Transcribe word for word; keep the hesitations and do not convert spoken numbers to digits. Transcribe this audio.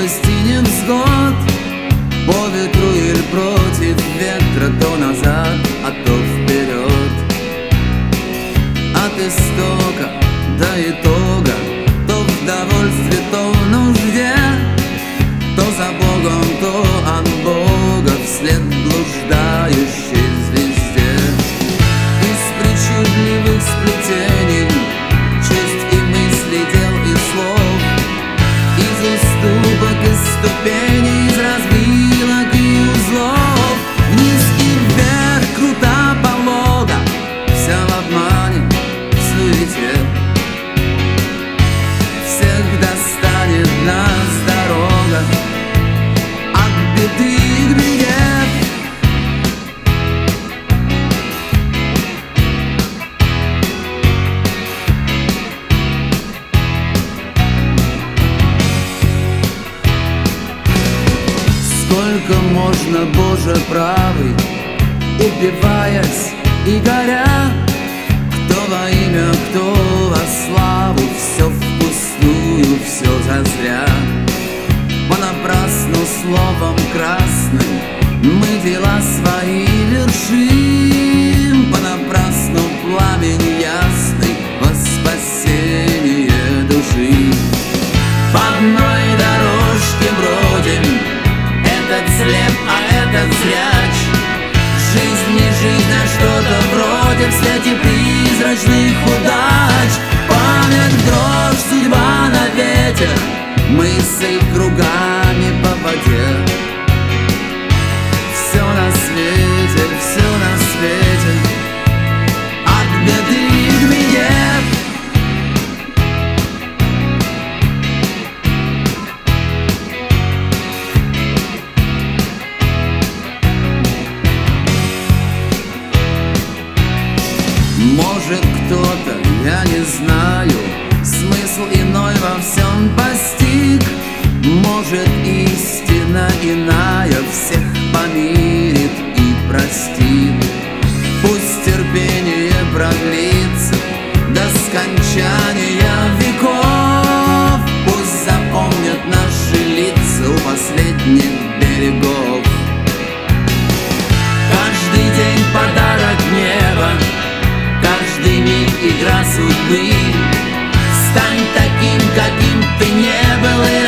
скорости невзгод, по ветру или против ветра, то назад, а то вперед. От истока до итога, то в довольстве, то в нужде, то за Богом, то от Бога, вслед блуждающей звезде. Из причудливых сплетений честь и мысли, дел и слов, из уступок и ступеней, из развилок и узлов, вниз и вверх, круто, полога, вся в обмане, в суете. Всех достанет нас дорога от беды к беде. Сколько можно, Боже правый, убиваясь и горя, кто во имя, кто во славу, все впустую, все зазря. Понапрасну словом красным мы дела свои вершим, понапрасну пламень ясный во спасение души. По одной дорожке бродим, этот слеп, а этот зряч. Жизнь не жизнь, а что-то вроде в свете призрачных удач. Память, дрожь, судьба на ветер, мысль кругами по воде. Все на свете, все на свете, от беды к беде. Может, кто-то, я не знаю, смысл иной во всем постиг. Может, истина иная всех помирит и простит. Пусть терпение продлится до скончания веков. Пусть запомнят наши лица у последних берегов. Каждый день подарок неба, каждый миг игра судьбы. Стань таким, каким ты не был, и